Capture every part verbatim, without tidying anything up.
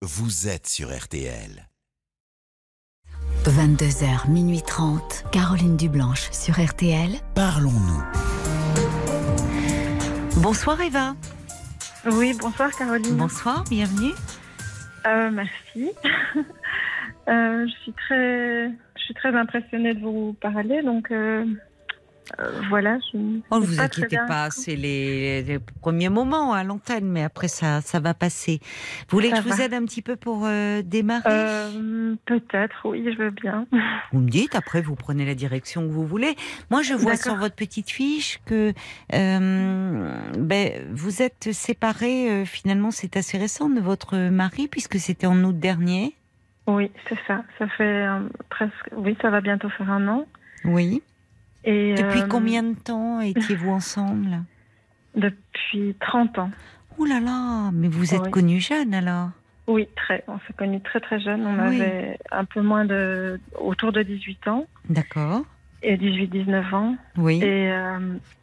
vous êtes sur R T L. vingt-deux heures, minuit trente, Caroline Dublanche sur R T L. Parlons-nous. Bonsoir Eva. Oui, bonsoir Caroline. Bonsoir, bienvenue. Euh, merci. euh, je suis très, je suis très impressionnée de vous parler, donc euh, euh, voilà. Je oh, ne vous pas inquiétez pas, c'est les, les premiers moments à l'antenne, mais après ça, ça va passer. Vous voulez ça que je va. vous aide un petit peu pour euh, démarrer euh, Peut-être, oui, je veux bien. Vous me dites, après vous prenez la direction que vous voulez. Moi, je vois D'accord. sur votre petite fiche que euh, ben, vous êtes séparés, euh, finalement, c'est assez récent de votre mari, puisque c'était en août dernier. Oui, c'est ça. Ça fait euh, presque, oui, ça va bientôt faire un an. Oui. Et Depuis euh... combien de temps étiez-vous ensemble ? Depuis trente ans. Ouh là là, mais vous êtes oui. connus jeunes alors ? Oui, très. On s'est connus très très jeunes. On oui. avait un peu moins de... autour de dix-huit ans. D'accord. Et dix-huit dix-neuf ans. Oui. Et euh...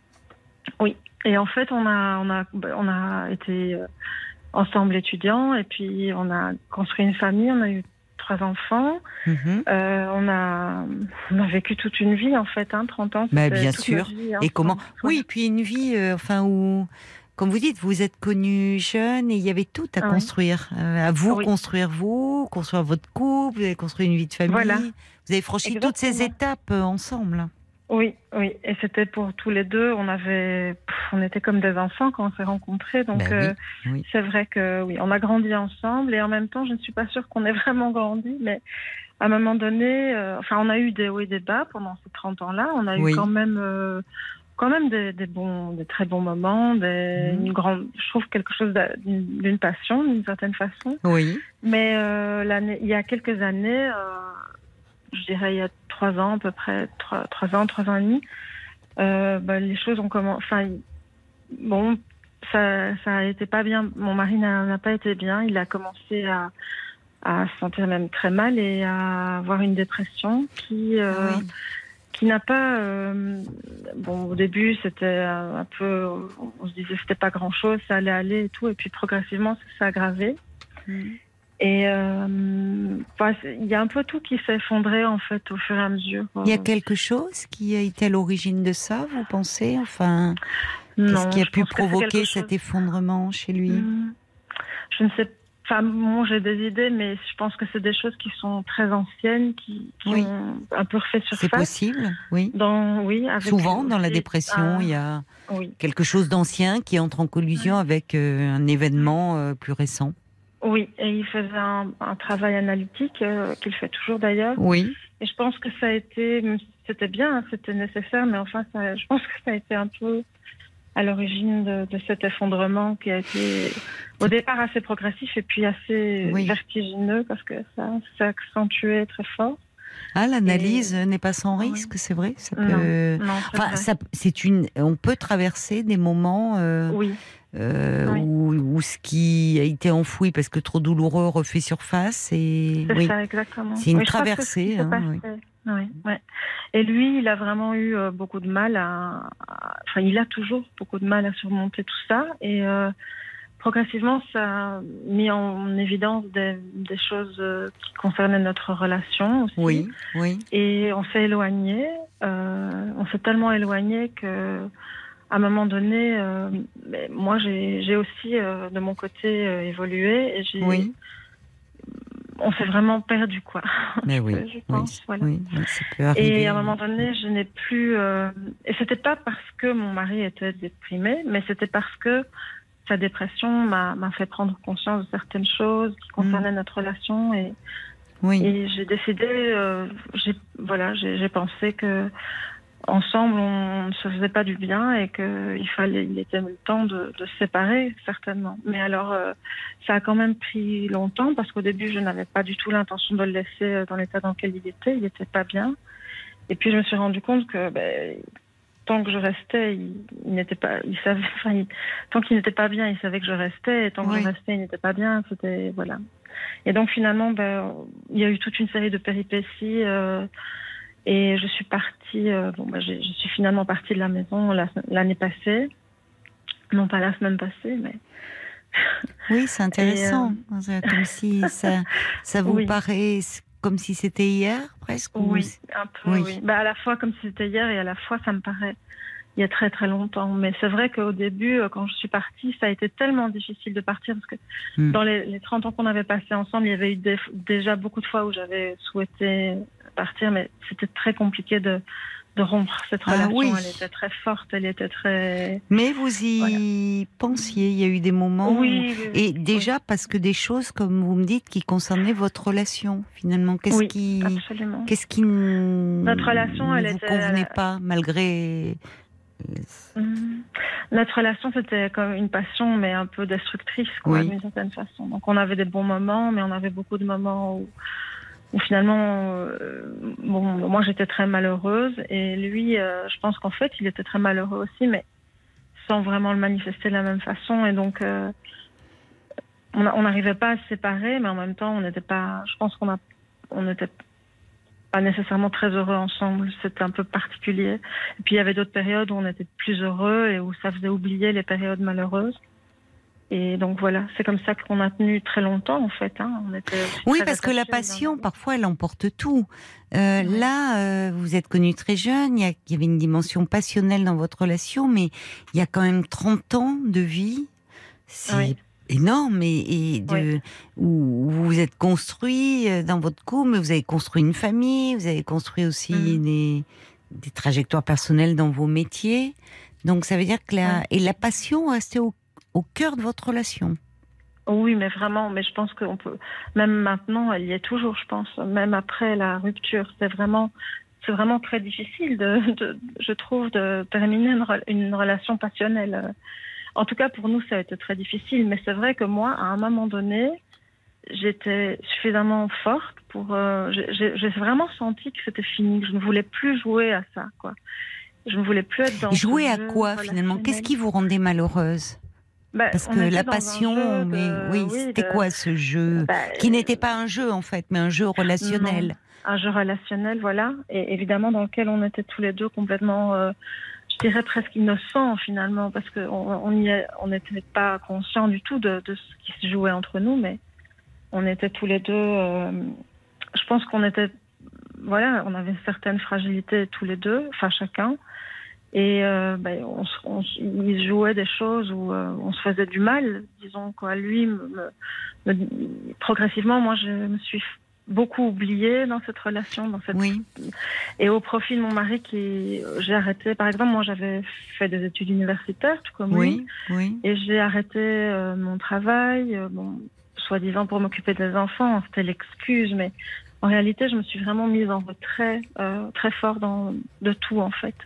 oui. Et en fait, on a, on a, on a été ensemble étudiants et puis on a construit une famille. On a eu trois enfants. Mm-hmm. Euh, on a, on a vécu toute une vie en fait, hein, trente ans. Bah, bien sûr. Vie, hein, et comment Oui, puis une vie, euh, enfin où, comme vous dites, vous êtes connus jeunes et il y avait tout à ah, construire. Oui. Euh, à vous oui. construire vous, construire votre couple, vous avez construit une vie de famille. Voilà. Vous avez franchi Exactement. toutes ces étapes euh, ensemble. Oui, oui, et c'était pour tous les deux. On avait, pff, on était comme des enfants quand on s'est rencontrés, donc ben euh, oui, oui. c'est vrai que oui, on a grandi ensemble et en même temps, je ne suis pas sûre qu'on ait vraiment grandi, mais à un moment donné, euh, enfin, on a eu des hauts et des bas pendant ces trente ans-là. On a oui. eu quand même, euh, quand même des, des bons, des très bons moments, des, mmh. une grande, je trouve quelque chose d'une, d'une passion d'une certaine façon. Oui. Mais euh, l'année, il y a quelques années. Euh, je dirais il y a trois ans à peu près, trois, trois ans, trois ans et demi, euh, bah, les choses ont commencé, enfin, bon, ça, ça a été pas bien, mon mari n'a, n'a pas été bien, il a commencé à, à se sentir même très mal et à avoir une dépression qui, euh, oui. qui n'a pas, euh, bon, au début c'était un peu, on se disait c'était pas grand chose, ça allait aller et tout, et puis progressivement ça s'est aggravé. Mmh. Et euh, bah, il y a un peu tout qui s'est effondré en fait au fur et à mesure. Il y a quelque chose qui a été à l'origine de ça, vous pensez ? Enfin, non, qu'est-ce qui a pu provoquer cet chose... effondrement chez lui ? mmh. Je ne sais pas. Enfin, bon, j'ai des idées, mais je pense que c'est des choses qui sont très anciennes, qui, qui oui. ont un peu refait surface. C'est possible, oui. Dans, oui avec Souvent, dans la dépression, ah, il y a oui. quelque chose d'ancien qui entre en collision oui. avec euh, un événement euh, plus récent. Oui, et il faisait un, un travail analytique, euh, qu'il fait toujours d'ailleurs. Oui. Et je pense que ça a été, c'était bien, hein, c'était nécessaire, mais enfin, ça, je pense que ça a été un peu à l'origine de, de cet effondrement qui a été au départ assez progressif et puis assez oui. vertigineux parce que ça s'est accentué très fort. Ah, l'analyse et... n'est pas sans risque, oui. c'est vrai. Ça peut... Non, non, c'est enfin, vrai. Ça, c'est une. On peut traverser des moments. Euh... Oui. Euh, oui. où, où ce qui a été enfoui parce que trop douloureux refait surface et c'est oui. ça exactement. C'est une oui, traversée. Hein, oui. Oui, ouais. Et lui, il a vraiment eu euh, beaucoup de mal à, à, enfin, il a toujours beaucoup de mal à surmonter tout ça et euh, progressivement, ça a mis en évidence des, des choses euh, qui concernaient notre relation aussi. Oui, oui. Et on s'est éloigné. Euh, on s'est tellement éloigné que à un moment donné, euh, moi j'ai, j'ai aussi euh, de mon côté euh, évolué et j'ai, oui. on s'est vraiment perdu quoi. Mais oui, je pense, oui, voilà. oui, ça peut arriver. Et à un moment donné, je n'ai plus. Euh, et c'était pas parce que mon mari était déprimé, mais c'était parce que sa dépression m'a, m'a fait prendre conscience de certaines choses qui concernaient mmh. notre relation et, oui. et j'ai décidé, euh, j'ai, voilà, j'ai, j'ai pensé que ensemble, on ne se faisait pas du bien et qu'il fallait, il était le temps de, de se séparer, certainement. Mais alors, euh, ça a quand même pris longtemps parce qu'au début, je n'avais pas du tout l'intention de le laisser dans l'état dans lequel il était. Il n'était pas bien. Et puis, je me suis rendu compte que ben, tant que je restais, il, il n'était pas, il savait, enfin, il, tant qu'il n'était pas bien, il savait que je restais. Et tant que oui. je restais, il n'était pas bien. C'était, voilà. Et donc, finalement, ben, il y a eu toute une série de péripéties. Euh, Et je suis partie, euh, bon, bah, je, je suis finalement partie de la maison la, l'année passée. Non pas la semaine passée, mais Oui, c'est intéressant. Et euh... Comme si ça, ça vous oui. paraît comme si c'était hier, presque. Oui, ou... un peu, oui. oui. Bah, à la fois comme si c'était hier et à la fois ça me paraît il y a très très longtemps. Mais c'est vrai qu'au début, quand je suis partie, ça a été tellement difficile de partir parce que mm. dans les, les trente ans qu'on avait passés ensemble, il y avait eu des, déjà beaucoup de fois où j'avais souhaité partir, mais c'était très compliqué de, de rompre cette ah, relation. Oui. Elle était très forte, elle était très... Mais vous y voilà. pensiez, il y a eu des moments... Oui. Où... Et déjà, oui. parce que des choses, comme vous me dites, qui concernaient votre relation, finalement. Qu'est-ce oui, qui... absolument. Qu'est-ce qui Notre relation, ne elle vous était... convenait pas, malgré... Mmh. Notre relation, c'était comme une passion, mais un peu destructrice, quoi, oui. d'une certaine façon. Donc, on avait des bons moments, mais on avait beaucoup de moments où, où finalement, euh, bon, moi, j'étais très malheureuse, et lui, euh, je pense qu'en fait, il était très malheureux aussi, mais sans vraiment le manifester de la même façon. Et donc, euh, on n'arrivait pas à se séparer, mais en même temps, on n'était pas. Je pense qu'on a, on était pas nécessairement très heureux ensemble, c'était un peu particulier. Et puis il y avait d'autres périodes où on était plus heureux et où ça faisait oublier les périodes malheureuses. Et donc voilà, c'est comme ça qu'on a tenu très longtemps en fait. Hein. On était oui, parce que la passion, parfois, elle emporte tout. Euh, oui. Là, euh, vous êtes connue très jeune, il y, a, il y avait une dimension passionnelle dans votre relation, mais il y a quand même trente ans de vie. C'est oui. énorme et, et de, oui. où vous vous êtes construit dans votre couple, mais vous avez construit une famille, vous avez construit aussi mmh. des, des trajectoires personnelles dans vos métiers. Donc ça veut dire que la, oui. et la passion restait au, au cœur de votre relation. Oui, mais vraiment, mais je pense qu'on peut, même maintenant, elle y est toujours, je pense, même après la rupture. C'est vraiment, c'est vraiment très difficile, de, de, je trouve, de terminer une, une relation passionnelle. En tout cas, pour nous, ça a été très difficile. Mais c'est vrai que moi, à un moment donné, j'étais suffisamment forte pour... Euh, j'ai, j'ai vraiment senti que c'était fini, que je ne voulais plus jouer à ça, quoi. Je ne voulais plus être dans... Jouer à quoi, finalement ? Qu'est-ce qui vous rendait malheureuse ? bah, Parce que la passion, mais de... oui, oui, c'était de... quoi ce jeu bah, qui n'était pas un jeu, en fait, mais un jeu relationnel. Non, un jeu relationnel, voilà. Et évidemment, dans lequel on était tous les deux complètement... Euh, je dirais presque innocent finalement, parce qu'on n'était on pas conscient du tout de, de ce qui se jouait entre nous, mais on était tous les deux, euh, je pense qu'on était, voilà, on avait certaines fragilités tous les deux, enfin chacun, et euh, ben, on, on, il jouait des choses où euh, on se faisait du mal, disons quoi. Lui, me, me, progressivement, moi je me suis beaucoup oubliée dans cette relation, dans cette... Oui. Et au profit de mon mari, qui j'ai arrêté. Par exemple, moi, j'avais fait des études universitaires, tout comme oui, lui, oui. et j'ai arrêté euh, mon travail, euh, bon, soi-disant pour m'occuper des enfants. C'était l'excuse, mais en réalité, je me suis vraiment mise en retrait, euh, très fort dans de tout, en fait,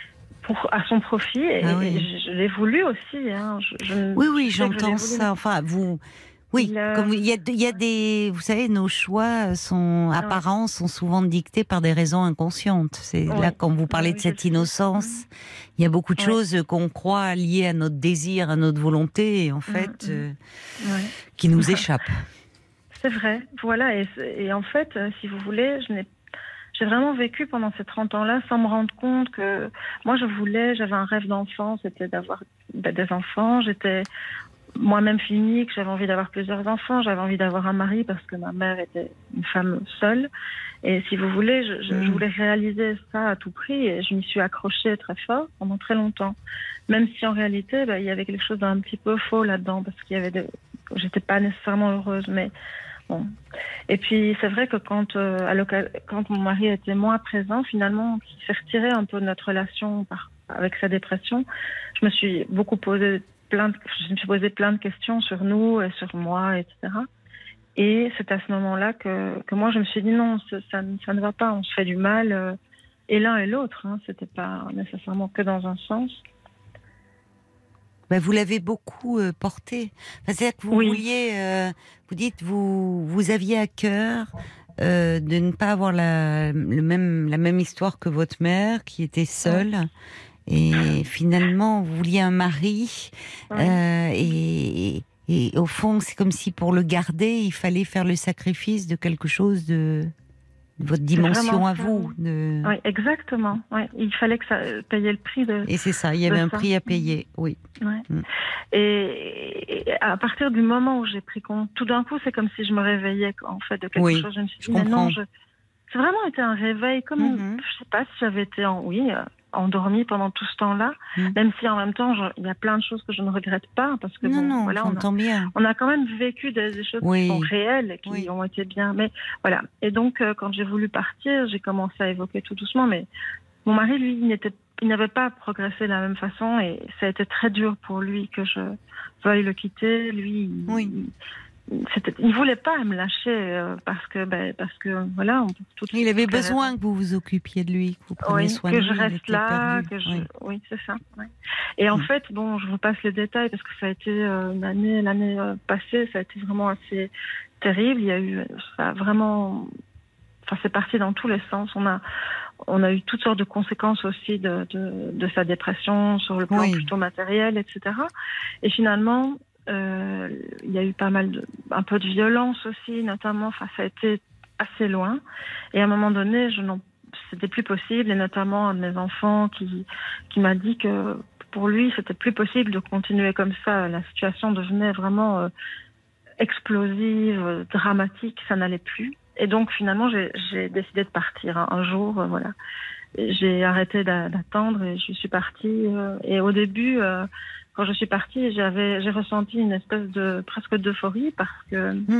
pour à son profit. Et, ah oui. et je, je l'ai voulu aussi. Hein. Je, je, oui, oui, j'entends ça. Enfin, vous. Oui, il, euh... comme il y, a, il y a des, vous savez, nos choix sont ah, apparents, ouais. sont souvent dictés par des raisons inconscientes. C'est ouais. là quand vous parlez ouais, de cette innocence, mmh. il y a beaucoup de ouais. choses qu'on croit liées à notre désir, à notre volonté, et en fait, mmh. euh, ouais. qui nous échappent. C'est vrai, voilà. Et, et en fait, si vous voulez, je n'ai J'ai vraiment vécu pendant ces trente ans-là sans me rendre compte que moi, je voulais, j'avais un rêve d'enfant, c'était d'avoir des enfants. J'étais moi-même clinique, j'avais envie d'avoir plusieurs enfants, j'avais envie d'avoir un mari parce que ma mère était une femme seule. Et si vous voulez, je, je, mmh. je voulais réaliser ça à tout prix et je m'y suis accrochée très fort pendant très longtemps. Même si en réalité, bah, il y avait quelque chose d'un petit peu faux là-dedans parce qu'il y avait des... j'étais pas nécessairement heureuse, mais bon. Et puis c'est vrai que quand, euh, à l'ocal... quand mon mari était moins présent, finalement, qui s'est retiré un peu de notre relation par... avec sa dépression, je me suis beaucoup posé plein de... je me suis posé plein de questions sur nous et sur moi, et cetera. Et c'est à ce moment-là que, que moi je me suis dit non, ça, ça, ça ne va pas, on se fait du mal, euh, et l'un et l'autre, hein, c'était pas nécessairement que dans un sens. Ben, vous l'avez beaucoup euh, porté. Enfin, c'est-à-dire que vous oui. vouliez, euh, vous dites, vous, vous aviez à cœur euh, de ne pas avoir la, le même, la même histoire que votre mère, qui était seule. Ouais. Et finalement, vous vouliez un mari. Ouais. Euh, et, et au fond, c'est comme si pour le garder, il fallait faire le sacrifice de quelque chose de, votre dimension à vous. De... Oui, exactement. Oui. Il fallait que ça paye le prix de. Et c'est ça, il y avait un ça. prix à payer, oui. Ouais. Mm. Et, et à partir du moment où j'ai pris compte, tout d'un coup, c'est comme si je me réveillais en fait de quelque oui, chose. Je me suis dit, je comprends. non, je... c'est vraiment été un réveil, comme mm-hmm. je sais pas si j'avais été en, oui, euh, endormie pendant tout ce temps-là, mm. même si en même temps, je... il y a plein de choses que je ne regrette pas, parce que non, bon, non, voilà, on a, bien. on a quand même vécu des, des choses oui. qui sont réelles et qui oui. ont été bien. Mais voilà. Et donc, euh, quand j'ai voulu partir, j'ai commencé à évoquer tout doucement, mais mon mari, lui, il n'était il n'avait pas progressé de la même façon et ça a été très dur pour lui que je veuille le quitter. Lui, oui. il, c'était, il ne voulait pas me lâcher euh, parce que, ben, parce que voilà. On peut tout il avait besoin que vous vous occupiez de lui, que vous preniez oui, soin que de lui. je reste là, que je... oui. oui, c'est ça. Oui. Et en mmh. fait, bon, je vous passe les détails parce que ça a été euh, l'année, l'année euh, passée, ça a été vraiment assez terrible. Il y a eu, ça a vraiment, enfin, c'est parti dans tous les sens. On a On a eu toutes sortes de conséquences aussi de, de, de sa dépression sur le plan oui. plutôt matériel, et cetera. Et finalement, euh, il y a eu pas mal de, un peu de violence aussi, notamment. Enfin, ça a été assez loin. Et à un moment donné, je n'en, c'était plus possible. Et notamment un de mes enfants qui, qui m'a dit que pour lui, c'était plus possible de continuer comme ça. La situation devenait vraiment euh, explosive, euh, dramatique. Ça n'allait plus. Et donc, finalement, j'ai, j'ai décidé de partir un, un jour, euh, voilà. J'ai arrêté d'a, d'attendre et je suis partie. Euh, et au début, euh, quand je suis partie, j'avais, j'ai ressenti une espèce de presque d'euphorie parce que mmh.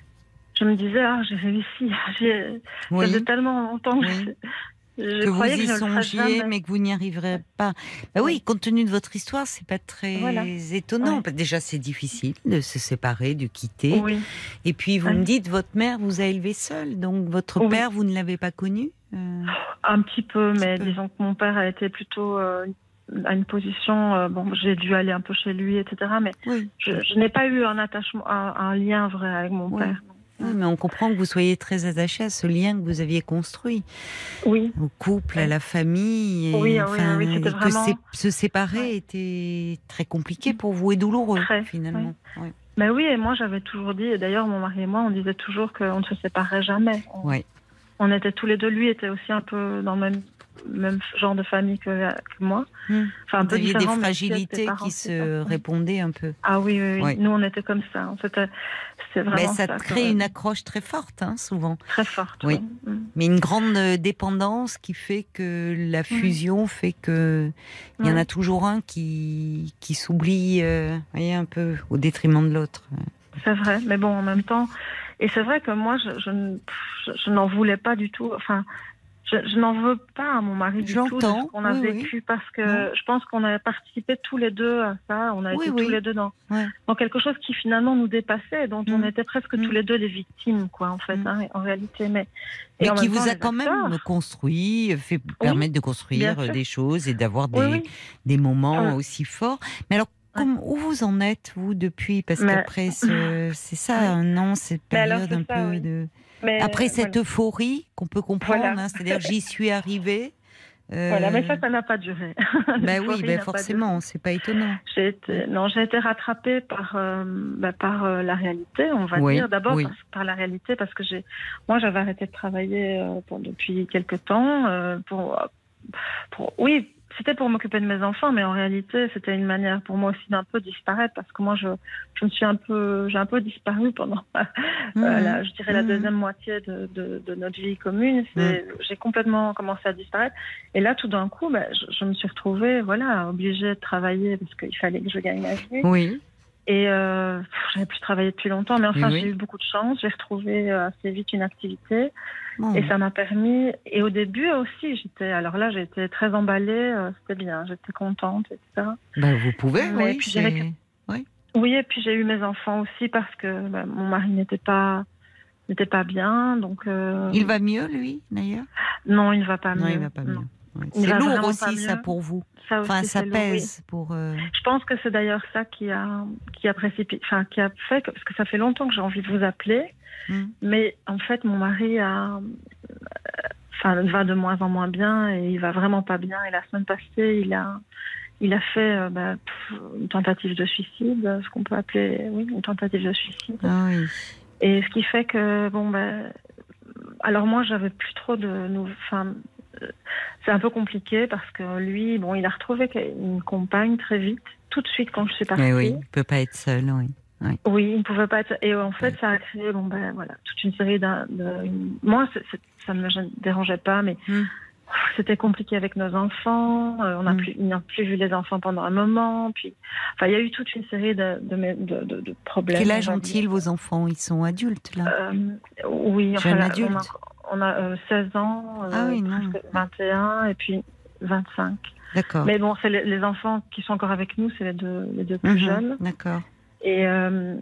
je me disais, ah, j'ai réussi. J'ai, oui. Ça faisait tellement longtemps que oui. je, je que vous y que songiez, mais que vous n'y arriverez pas. Bah oui, compte tenu de votre histoire, c'est pas très voilà. étonnant. Ouais. Déjà, c'est difficile de se séparer, de quitter. Oui. Et puis, vous oui. me dites, votre mère vous a élevé seule, donc votre oui. père, vous ne l'avez pas connu euh... Un petit peu, un petit mais peu. Disons que mon père a été plutôt euh, à une position. Euh, bon, j'ai dû aller un peu chez lui, et cetera. Mais oui. je, je n'ai pas eu un attachement, un, un lien vrai avec mon oui. père. Oui, mais on comprend que vous soyez très attaché à ce lien que vous aviez construit. Oui. Au couple, à la famille. Et, oui, enfin, oui, oui, c'était et vraiment... que se séparer ouais. était très compliqué pour vous et douloureux, très, finalement. Oui. Oui. Ben oui, et moi j'avais toujours dit, et d'ailleurs mon mari et moi, on disait toujours qu'on ne se séparerait jamais. On, oui. on était tous les deux, lui était aussi un peu dans le même, même genre de famille que, que moi. Mmh. Enfin, un peu Vous aviez différent, des fragilités qui se ça. répondaient un peu. Ah oui, oui, oui. oui. Nous on était comme ça. En fait, c'est vraiment mais ça, ça crée que... une accroche très forte, hein, souvent. Très forte, oui. oui. Mmh. Mais une grande dépendance qui fait que la fusion mmh. fait que il y en a toujours un qui, qui s'oublie euh, voyez, un peu au détriment de l'autre. C'est vrai, mais bon, en même temps... Et c'est vrai que moi, je, je, je, je n'en voulais pas du tout. Enfin, je, je n'en veux pas à mon mari du tout de ce qu'on a oui, vécu oui. parce que non. je pense qu'on a participé tous les deux à ça. On a oui, été oui. tous les deux dans, ouais. dans quelque chose qui finalement nous dépassait, dont mmh. on était presque mmh. tous les deux les victimes, quoi, en fait, mmh. hein, en réalité. Mais, mais et en qui même vous temps, a quand acteurs, même construit, fait oui, permettre de construire des choses et d'avoir des, oui, oui. des moments oui. aussi forts. Mais alors, Comme, où vous en êtes, vous, depuis? Parce mais... qu'après, ce, c'est ça, un an, cette période un ça, peu oui. de... Mais Après cette voilà. euphorie qu'on peut comprendre, voilà. hein, c'est-à-dire j'y suis arrivée. Euh... Voilà, mais ça, ça n'a pas duré. Ben oui, ben forcément, c'est pas étonnant. J'ai été, non, j'ai été rattrapée par, euh, bah, par euh, la réalité, on va oui, dire. D'abord oui. par, par la réalité, parce que j'ai, moi, j'avais arrêté de travailler euh, pour, depuis quelque temps. Euh, pour, pour, oui, c'était pour m'occuper de mes enfants, mais en réalité, c'était une manière pour moi aussi d'un peu disparaître, parce que moi, je, je me suis un peu, j'ai un peu disparu pendant, mmh. euh, la, je dirais, la mmh. deuxième moitié de, de, de notre vie commune. C'est, mmh. J'ai complètement commencé à disparaître. Et là, tout d'un coup, bah, je, je me suis retrouvée, voilà, obligée de travailler parce qu'il fallait que je gagne ma vie. Oui. Et euh, j'avais plus travaillé depuis longtemps, mais enfin, oui. j'ai eu beaucoup de chance. J'ai retrouvé assez vite une activité. Oh. Et ça m'a permis, et au début aussi, j'étais, alors là, j'étais très emballée, euh, c'était bien, j'étais contente, et cetera. Ben, vous pouvez, mais oui. Puis c'est... que... oui. Oui, et puis j'ai eu mes enfants aussi parce que bah, mon mari n'était pas, n'était pas bien, donc. Euh... Il va mieux, lui, d'ailleurs? Non, il ne va pas non, mieux. Il va pas mieux. Ouais. Il c'est lourd aussi, ça, pour vous. Ça aussi, enfin, ça pèse lourd, oui. pour. Euh... Je pense que c'est d'ailleurs ça qui a, qui a précipité, enfin, qui a fait que, parce que ça fait longtemps que j'ai envie de vous appeler. Mm. Mais en fait, mon mari a, enfin, va de moins en moins bien et il va vraiment pas bien. Et la semaine passée, il a, il a fait euh, bah, une tentative de suicide, ce qu'on peut appeler, oui, une tentative de suicide. Ah oui. Et ce qui fait que, bon, bah, alors moi, j'avais plus trop de... nou- Enfin, euh, c'est un peu compliqué parce que lui, bon, il a retrouvé une compagne très vite, tout de suite quand je suis partie. Mais oui, il ne peut pas être seul, oui. Oui, Oui, il ne pouvait pas être... Et en fait, ça a créé, bon, ben, voilà, toute une série d'un... De... Moi, c'est, c'est, ça ne me gêne- dérangeait pas, mais mm. c'était compliqué avec nos enfants. Euh, on a Mm. plus, il n'a plus vu les enfants pendant un moment. Puis, enfin, il y a eu toute une série de, de, de, de, de problèmes. Quel âge on va ont-ils, dire. vos enfants? Ils sont adultes, là? Euh, Oui, enfin, Jeunes là, adultes? on a, on a euh, seize ans, euh, Ah oui, non. presque vingt et un, et puis vingt-cinq. D'accord. Mais bon, c'est les, les enfants qui sont encore avec nous, c'est les deux, les deux plus Mhm, jeunes. D'accord. Et euh,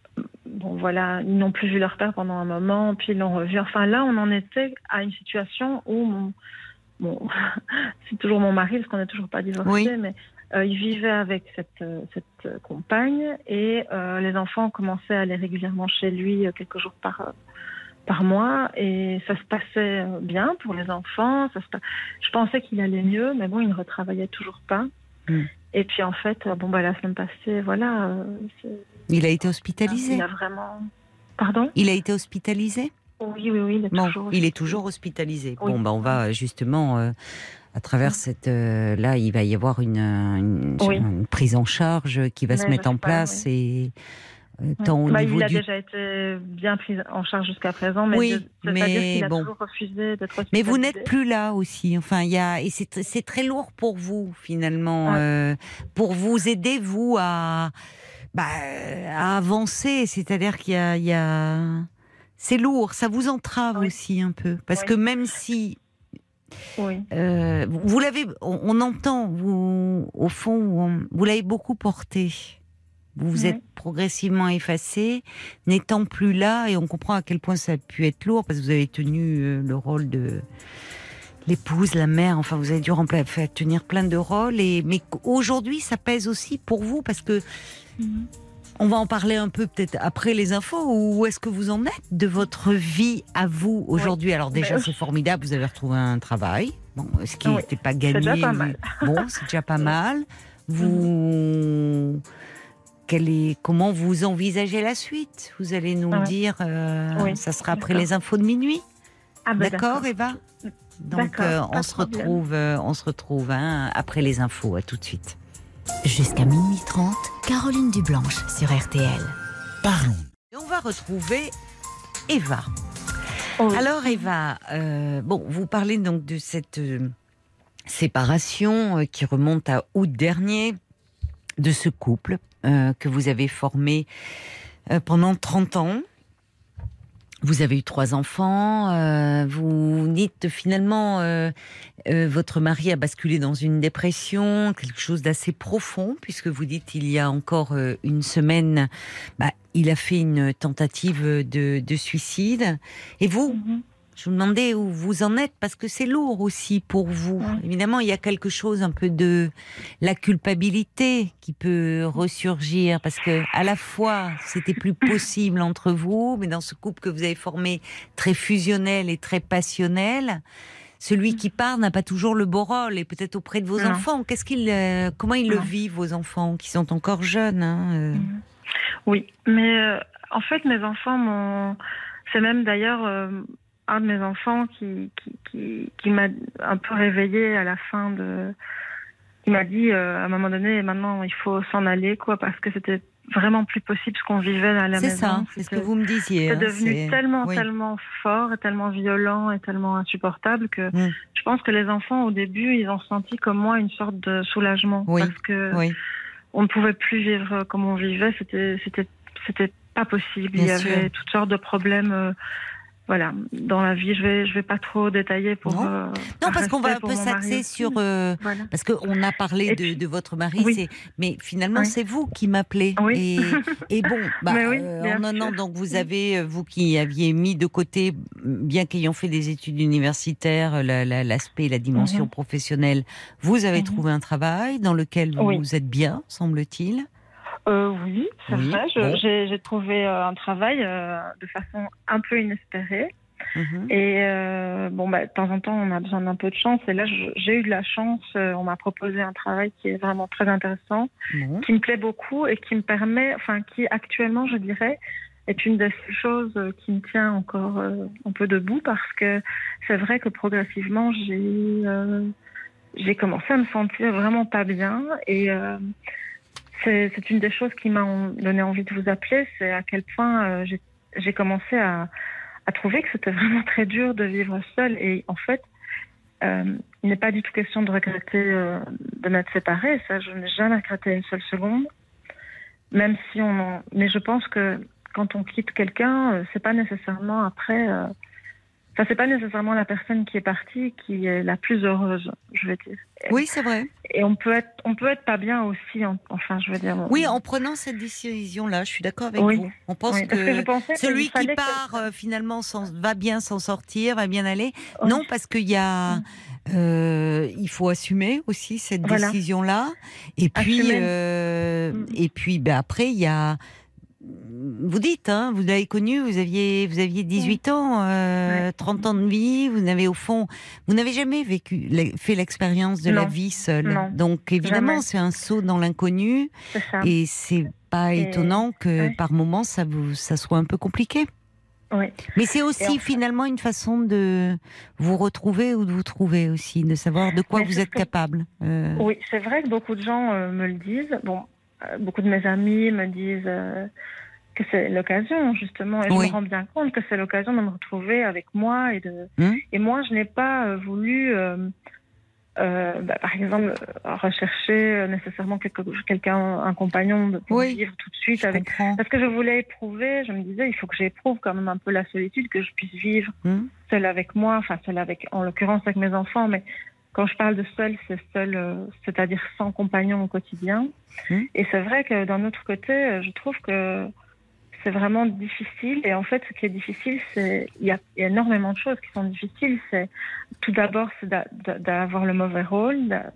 bon, voilà, ils n'ont plus vu leur père pendant un moment, puis ils l'ont revu. Enfin, là, on en était à une situation où mon, bon, c'est toujours mon mari, parce qu'on n'est toujours pas divorcés, Oui. mais euh, il vivait avec cette, euh, cette compagne, et euh, les enfants commençaient à aller régulièrement chez lui euh, quelques jours par, euh, par mois, et ça se passait bien pour les enfants. Ça se pa... Je pensais qu'il allait mieux, mais bon, il ne retravaillait toujours pas. Mm. Et puis en fait, bon, bah, la semaine passée, voilà. euh, c'est- Il a été hospitalisé? Il a vraiment. Pardon? Il a été hospitalisé? Oui, oui, oui, il est Bon, toujours. il est toujours hospitalisé. Oui. Bon, bah, on va euh, justement, euh, à travers cette... euh, là, il va y avoir une, une, Oui. une prise en charge qui va Mais se mettre en j'espère, place, et euh, tant au Bah, niveau il a du... déjà été bien pris en charge jusqu'à présent, mais Oui, de- mais c'est-à-dire qu'il a bon. toujours refusé d'être hospitalisé. Mais vous n'êtes plus là aussi. Enfin, il y a, et c'est, tr- c'est très lourd pour vous, finalement, Ouais. euh, pour vous aider, vous, à, bah, à avancer. C'est-à-dire qu'il y a, il y a... C'est lourd, ça vous entrave Oui. aussi un peu. Parce Oui. que même si... Oui. Euh, vous l'avez, on, on entend, vous, au fond, on- vous l'avez beaucoup porté. Vous vous Oui. êtes progressivement effacé, n'étant plus là, et on comprend à quel point ça a pu être lourd, parce que vous avez tenu euh, le rôle de l'épouse, la mère, enfin vous avez dû remplir, faire tenir plein de rôles, et, mais aujourd'hui ça pèse aussi pour vous, parce que Mhm. on va en parler un peu peut-être après les infos. Où est-ce que vous en êtes de votre vie à vous aujourd'hui? Alors déjà, Mais- c'est formidable, vous avez retrouvé un travail, bon, ce qui Oui, n'était pas c'est gagné. déjà pas mal. Bon, c'est déjà pas mal. Vous, quel est, comment vous envisagez la suite? Vous allez nous le Ouais. dire. euh, Oui, ça sera après d'accord. les infos de minuit. Ah, bah, D'accord, Eva? Donc D'accord, euh, pas on de se problème. retrouve, euh, on se retrouve hein, après les infos. À tout de suite. Jusqu'à minuit trente, Caroline Dublanche sur R T L. Parlons. Et on va retrouver Eva. Oh, oui. Alors Eva, euh, bon, vous parlez donc de cette euh, séparation euh, qui remonte à août dernier, de ce couple euh, que vous avez formé euh, pendant trente ans. Vous avez eu trois enfants, euh, vous dites finalement euh, euh, votre mari a basculé dans une dépression, quelque chose d'assez profond, puisque vous dites il y a encore euh, une semaine, bah, il a fait une tentative de, de suicide. Et vous, Mhm. je vous demandais où vous en êtes, parce que c'est lourd aussi pour vous. Ouais. Évidemment, il y a quelque chose un peu de la culpabilité qui peut ressurgir, parce que à la fois, c'était plus possible entre vous, mais dans ce couple que vous avez formé, très fusionnel et très passionnel, celui qui part n'a pas toujours le beau rôle, et peut-être auprès de vos Non. enfants. Qu'est-ce qu'ils, euh, comment ils le Non. vivent, vos enfants, qui sont encore jeunes hein, euh. Oui, mais euh, en fait, mes enfants m'ont. C'est même d'ailleurs euh, un de mes enfants qui, qui, qui, qui m'a un peu réveillée à la fin de. Il m'a dit euh, à un moment donné, maintenant il faut s'en aller, quoi, parce que c'était vraiment plus possible ce qu'on vivait à la C'est maison. ça, c'est ce que C'était- vous me disiez. C'est hein, devenu c'est- tellement, oui. tellement fort et tellement violent et tellement insupportable que Mm. je pense que les enfants, au début, ils ont senti comme moi une sorte de soulagement. Oui, Parce que Oui. on ne pouvait plus vivre comme on vivait. C'était, c'était, c'était pas possible. Bien Il y sûr. avait toutes sortes de problèmes. euh, voilà, dans la vie, je vais, je vais pas trop détailler pour. Non. euh, Non, par parce qu'on va un respect pour peu mon mari s'axer aussi. sur... euh, Voilà. parce qu'on a parlé Et de, puis- de votre mari, oui. c'est, mais finalement, Oui. c'est vous qui m'appelez. Oui. Et, et bon, bah, Mais oui, euh, bien en un an, sûr. donc vous avez, euh, vous qui aviez mis de côté, bien qu'ayant fait des études universitaires, la- la- l'aspect, la dimension Mhm. professionnelle, professionnelle, vous avez Mhm. trouvé un travail dans lequel vous Oui. êtes bien, semble-t-il. Euh, oui, c'est Oui, vrai. Je- bon. j'ai, j'ai trouvé euh, un travail euh, de façon un peu inespérée. Mhm. Et euh, bon, bah, de temps en temps, on a besoin d'un peu de chance. Et là, je- j'ai eu de la chance. Euh, on m'a proposé un travail qui est vraiment très intéressant, Bon. qui me plaît beaucoup et qui me permet, enfin, qui actuellement, je dirais, est une des choses qui me tient encore euh, un peu debout, parce que c'est vrai que progressivement, j'ai, euh, j'ai commencé à me sentir vraiment pas bien. Et euh, c'est, c'est une des choses qui m'a donné envie de vous appeler, c'est à quel point euh, j'ai, j'ai commencé à, à trouver que c'était vraiment très dur de vivre seule. Et en fait, euh, il n'est pas du tout question de regretter euh, de m'être séparée. Ça, je n'ai jamais regretté une seule seconde. Même si on en... Mais je pense que quand on quitte quelqu'un, euh, c'est pas nécessairement après... Euh... Enfin, c'est pas nécessairement la personne qui est partie qui est la plus heureuse, je vais dire. Oui, c'est vrai. Et on peut être, on peut être pas bien aussi, en... enfin, je veux dire... On... Oui, en prenant cette décision-là, je suis d'accord avec oui. vous. On pense oui, que, que je pensais celui qui que... part, euh, finalement, va bien s'en sortir, va bien aller. Oui. Non, parce qu'il y a... Euh, il faut assumer aussi cette voilà. décision-là. Et puis, euh, mm. et puis ben, après, il y a... Vous dites, hein, vous l'avez connu, vous aviez, vous aviez dix-huit ans, euh, ouais. trente ans de vie, vous n'avez au fond, vous n'avez jamais vécu, fait l'expérience de non. la vie seule. Non. Donc évidemment, Jamais. c'est un saut dans l'inconnu. C'est ça. Et c'est pas et... étonnant que ouais. par moments, ça, vous, ça soit un peu compliqué. Oui. Mais c'est aussi enfin... finalement une façon de vous retrouver ou de vous trouver aussi, de savoir de quoi Mais vous êtes que... capable. Euh... Oui, c'est vrai que beaucoup de gens euh, me le disent. Bon, euh, beaucoup de mes amis me disent euh, que c'est l'occasion, justement. Et oui. je me rends bien compte que c'est l'occasion de me retrouver avec moi. Et, de... hum. et moi, je n'ai pas euh, voulu, euh, euh, bah, par exemple, rechercher nécessairement quelque... quelqu'un, un compagnon de... pour oui. vivre tout de suite je avec. Comprends. Parce que je voulais éprouver, je me disais, il faut que j'éprouve quand même un peu la solitude, que je puisse vivre hum. seule avec moi, enfin, seule avec, en l'occurrence, avec mes enfants, mais. Quand je parle de seul, c'est seul, euh, c'est-à-dire sans compagnon au quotidien. Mmh. Et c'est vrai que d'un autre côté, je trouve que c'est vraiment difficile. Et en fait, ce qui est difficile, c'est il y a, y a énormément de choses qui sont difficiles. C'est tout d'abord, c'est d'a, d'avoir le mauvais rôle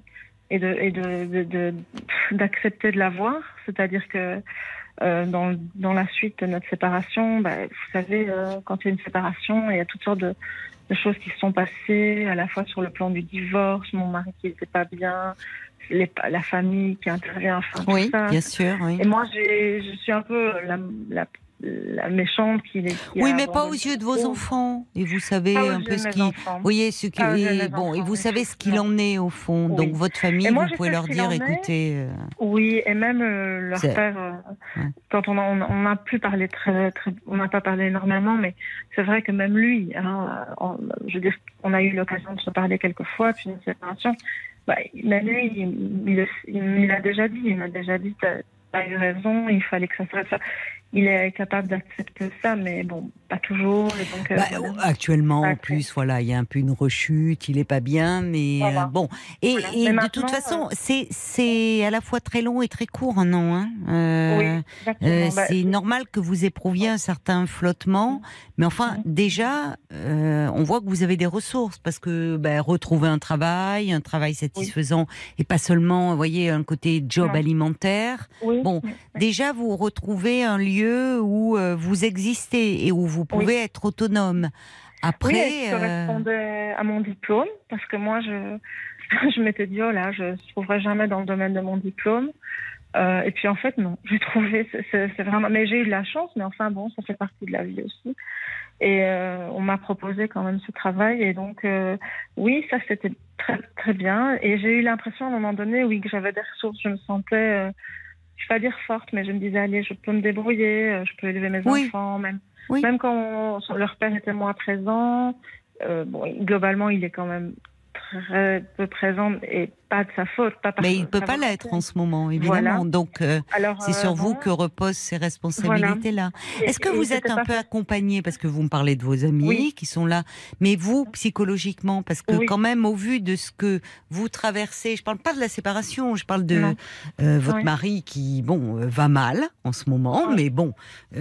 et de et de, de, de d'accepter de l'avoir. C'est-à-dire que euh, dans dans la suite de notre séparation, bah, vous savez, euh, quand il y a une séparation, il y a toutes sortes de de choses qui se sont passées, à la fois sur le plan du divorce, mon mari qui n'était pas bien, les, la famille qui intervient, enfin tout oui, ça. Bien sûr, oui. Et moi, j'ai, je suis un peu la, la, la méchante qui... qui oui, mais pas aux yeux de vos enfants. Et vous savez un peu ce qui... Vous voyez, ce qui... Et, bon, et vous savez ce qu'il en est au fond. Oui. Donc votre famille, moi, vous pouvez leur dire, écoutez... Euh... Oui, et même euh, leur C'est... père, euh, ouais. quand on a, on n'a plus parlé très, très... On n'a pas parlé énormément, mais c'est vrai que même lui, hein, on, je veux dire, on a eu l'occasion de se parler quelques fois, puis une séparation. Bah, même lui, il, il, il, il a déjà dit, il m'a déjà dit, t'as, t'as eu raison, il fallait que ça soit ça. Il est capable d'accepter ça, mais bon, pas toujours. Et donc, bah, euh, voilà. Actuellement, en plus, voilà, il y a un peu une rechute, il est pas bien, mais voilà. euh, bon. Et, voilà. et de toute façon, euh... c'est c'est à la fois très long et très court, non hein euh, Oui, exactement. Euh, bah, c'est normal que vous éprouviez un certain flottement, mais enfin, mmh. déjà, euh, on voit que vous avez des ressources parce que bah, retrouver un travail, un travail satisfaisant, oui. et pas seulement, vous voyez, un côté job non. alimentaire. Oui. Bon, oui. déjà, vous retrouvez un lieu où euh, vous existez et où vous pouvez oui. être autonome. Après, oui, et ça correspondait euh... à mon diplôme, parce que moi, je, je m'étais dit, oh là, je ne trouverai jamais dans le domaine de mon diplôme. Euh, et puis en fait, non, j'ai trouvé, c'est, c'est, c'est vraiment... Mais j'ai eu de la chance, mais enfin bon, ça fait partie de la vie aussi. Et euh, on m'a proposé quand même ce travail, et donc, euh, oui, ça c'était très, très bien. Et j'ai eu l'impression à un moment donné, oui, que j'avais des ressources, je me sentais... Euh, je ne vais pas dire forte, mais je me disais, allez, je peux me débrouiller, je peux élever mes oui. enfants, même, oui. même quand on, leur père était moins présent. Euh, bon, globalement, il est quand même très peu présent et pas de sa faute. Pas mais il ne peut pas l'être en ce moment, évidemment. Voilà. Donc, euh, Alors, c'est sur euh, vous bon. que reposent ces responsabilités-là. Voilà. Est-ce que et, vous et êtes un peu fait... accompagnée, parce que vous me parlez de vos amis oui. qui sont là, mais vous, psychologiquement, parce que oui. quand même, au vu de ce que vous traversez, je ne parle pas de la séparation, je parle de euh, votre oui. mari qui, bon, euh, va mal en ce moment, oui. mais bon,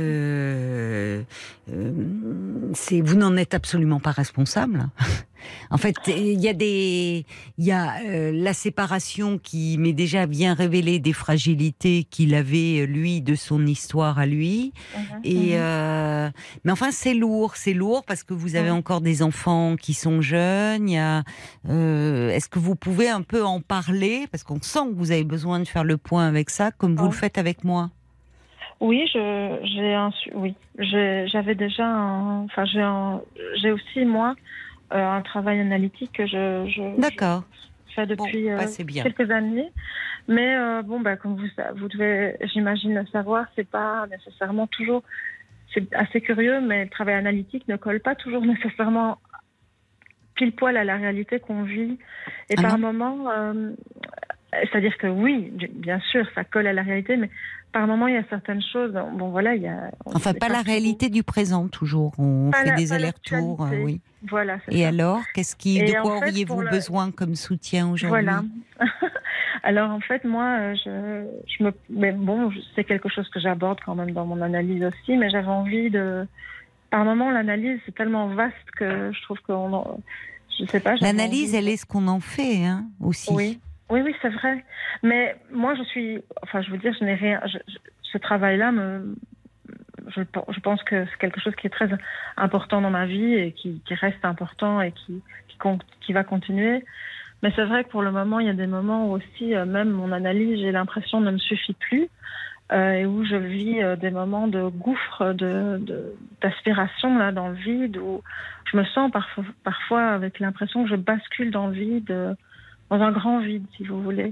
euh, euh, c'est, vous n'en êtes absolument pas responsable. En fait, il y a des, il y a euh, la séparation qui m'est déjà bien révélé des fragilités qu'il avait lui de son histoire à lui. Mmh, et mmh. Euh, mais enfin, c'est lourd, c'est lourd parce que vous avez mmh. encore des enfants qui sont jeunes. Il y a, euh, est-ce que vous pouvez un peu en parler parce qu'on sent que vous avez besoin de faire le point avec ça, comme vous mmh. le faites avec moi. Oui, je, j'ai un, su- oui, j'ai, j'avais déjà, un, enfin, j'ai, un, j'ai aussi moi euh, un travail analytique que je, je, D'accord. je fais depuis Bon, bah, euh, c'est bien. quelques années. Mais euh, bon, bah, comme vous, vous devez, j'imagine le savoir, c'est pas nécessairement toujours. C'est assez curieux, mais le travail analytique ne colle pas toujours nécessairement pile poil à la réalité qu'on vit. Et Ah par non moments, euh, c'est-à-dire que oui, bien sûr, ça colle à la réalité, mais par moments, il y a certaines choses. Bon, voilà, il y a. Enfin, pas la tout. réalité du présent, toujours. On Pas fait la- des pas allers-retours, euh, l'actualité. oui. Voilà, c'est Et ça. alors, qu'est-ce qui, de Et en quoi fait, pour auriez-vous le, besoin comme soutien voilà. aujourd'hui? Alors en fait, moi, euh, je, je me, mais bon, je- c'est quelque chose que j'aborde quand même dans mon analyse aussi, mais j'avais envie de. Par moment, l'analyse c'est tellement vaste que je trouve qu'on, en- je sais pas. J'avais L'analyse, envie elle de- est ce qu'on en fait, hein, aussi. Oui, oui, oui, c'est vrai. Mais moi, je suis, enfin, je veux dire, je n'ai rien. je- je- ce travail-là me, je, je pense que c'est quelque chose qui est très important dans ma vie et qui, qui reste important et qui, qui, con- qui va continuer. Mais c'est vrai que pour le moment, il y a des moments où aussi, euh, même mon analyse, j'ai l'impression ne me suffit plus euh, et où je vis euh, des moments de gouffre, de, de, d'aspiration là dans le vide, où je me sens parfois, parfois avec l'impression que je bascule dans le vide, euh, dans un grand vide, si vous voulez.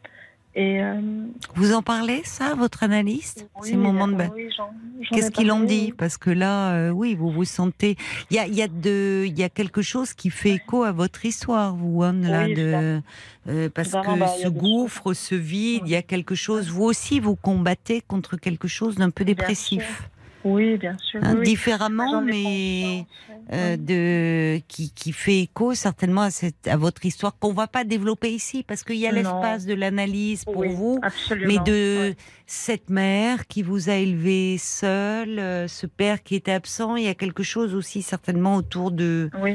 Et euh, Vous en parlez, ça, votre analyste? oui, Ces moments de... oui, j'en, j'en Qu'est-ce ai qu'ils en parlé, dit? oui. Parce que là, euh, oui, vous vous sentez... Il y a, il y, a de... il y a quelque chose qui fait écho à votre histoire, vous, hein, là, Oui, de... euh, parce évidemment, que bah, il y ce a des gouffre, choses. ce vide, il y a quelque chose... Ouais. Vous aussi, vous combattez contre quelque chose d'un peu Bien dépressif. sûr. Oui, bien sûr. Hein, oui, oui. différemment, J'en ai mais conscience, euh, oui. de qui, qui fait écho certainement à, cette, à votre histoire qu'on va pas développer ici parce qu'il y a Non. l'espace de l'analyse pour Oui, vous, absolument. mais de Ouais. cette mère qui vous a élevé seule, euh, ce père qui était absent, il y a quelque chose aussi certainement autour de Oui.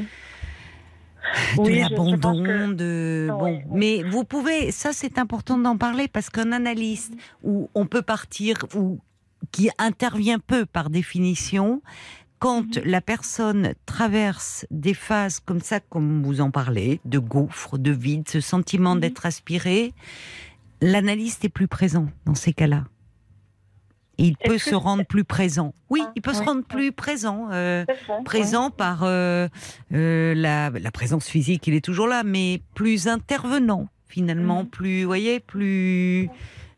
de Oui, je, je l'abandon, pense que... de Ah, bon. oui, oui. Mais vous pouvez, ça c'est important d'en parler parce qu'un analyste où on peut partir ou qui intervient peu par définition, quand Mhm. la personne traverse des phases comme ça, comme vous en parlez, de gouffre, de vide, ce sentiment Mhm. d'être aspiré, l'analyste est plus présent dans ces cas-là. Et il peut Est-ce que se rendre plus présent. Oui, Ah, il peut se oui, rendre oui. plus présent. euh, C'est bon, présent ouais. par euh, euh, la, la présence physique, il est toujours là, mais plus intervenant finalement, Mhm. plus, vous voyez, plus.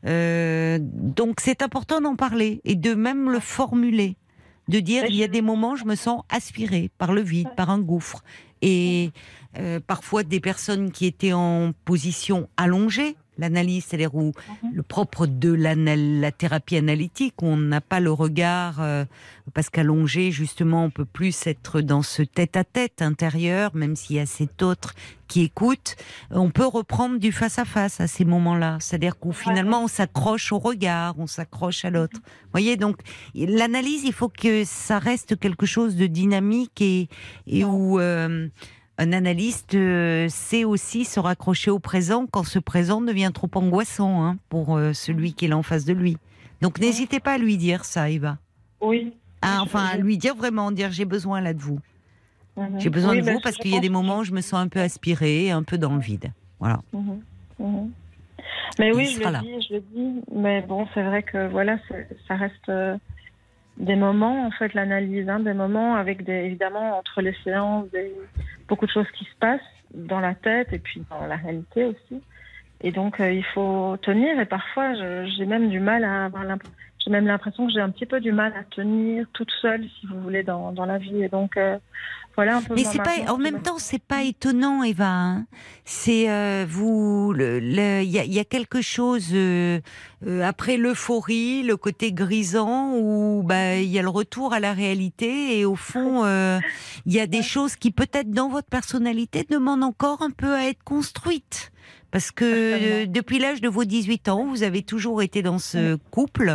euh, donc c'est important d'en parler et de même le formuler, de dire Mais il y a je- des moments je me sens aspirée par le vide, par un gouffre, et euh, parfois des personnes qui étaient en position allongée. L'analyse, c'est-à-dire où Mhm. le propre de l'anal- la thérapie analytique, on n'a pas le regard, euh, parce qu'allongé, justement, on peut plus être dans ce tête-à-tête intérieur, même s'il y a cet autre qui écoute. On peut reprendre du face-à-face à ces moments-là. C'est-à-dire qu'au finalement, on s'accroche au regard, on s'accroche à l'autre. Vous voyez, donc, l'analyse, il faut que ça reste quelque chose de dynamique et, et où... euh, un analyste euh, sait aussi se raccrocher au présent quand ce présent devient trop angoissant, hein, pour euh, celui qui est là en face de lui. Donc n'hésitez pas à lui dire ça, Eva. Oui. Ah, Je- enfin, à je- lui dire vraiment, dire j'ai besoin là de vous. Mhm. J'ai besoin Oui, de ben, vous parce je qu'il y a pense des que moments je- où je me sens un peu aspirée, un peu dans le vide. Voilà. Mhm. Mhm. Mais Il oui, je sera le là. dis, je le dis. Mais bon, c'est vrai que voilà, c'est- ça reste euh, des moments, en fait, l'analyse, hein, des moments avec des, évidemment, entre les séances, des, beaucoup de choses qui se passent dans la tête et puis dans la réalité aussi. Et donc, euh, il faut tenir. Et parfois, je- j'ai même du mal à avoir l'impression, j'ai même l'impression que j'ai un petit peu du mal à tenir toute seule, si vous voulez, dans, dans la vie. Et donc, euh, voilà un peu. Mais moi, c'est pas, maintenant, en je même me- temps, c'est pas étonnant, Eva. Hein. C'est euh, vous, le- le- il y, a, il y a quelque chose euh, euh, après l'euphorie, le côté grisant, où bah il y a le retour à la réalité et au fond, euh, il y a des choses qui peut-être dans votre personnalité demandent encore un peu à être construites. Parce que euh, depuis l'âge de vos dix-huit ans, vous avez toujours été dans ce couple.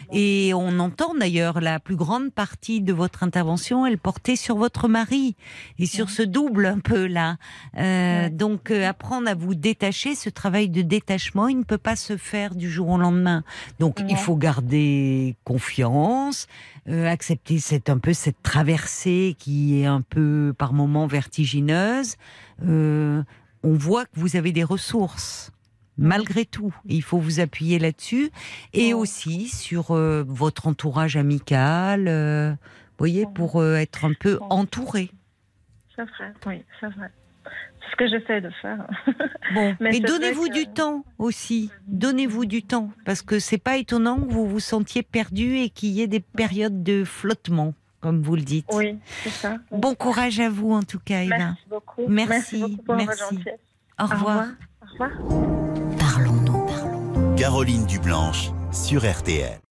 Et on entend d'ailleurs la plus grande partie de votre intervention, elle portait sur votre mari et sur Ouais. ce double un peu là. Euh, Ouais. Donc euh, apprendre à vous détacher, ce travail de détachement, il ne peut pas se faire du jour au lendemain. Donc Non. il faut garder confiance, euh, accepter cette un peu cette traversée qui est un peu par moments vertigineuse. Euh, on voit que vous avez des ressources. malgré tout. Il faut vous appuyer là-dessus et Ouais. aussi sur euh, votre entourage amical, euh, vous voyez, Ouais. pour euh, être un peu Ouais. entouré. C'est vrai, oui, c'est vrai. C'est ce que j'essaie de faire. Bon, Mais et c'est donnez-vous vrai que- du temps aussi. Donnez-vous du temps parce que c'est pas étonnant que vous vous sentiez perdu et qu'il y ait des périodes de flottement, comme vous le dites. Oui, c'est ça. Bon courage à vous en tout cas, Eva. Merci beaucoup. Merci, beaucoup pour merci. votre gentillesse. Au revoir. Au revoir. Parlons-nous. Caroline Dublanche sur R T L.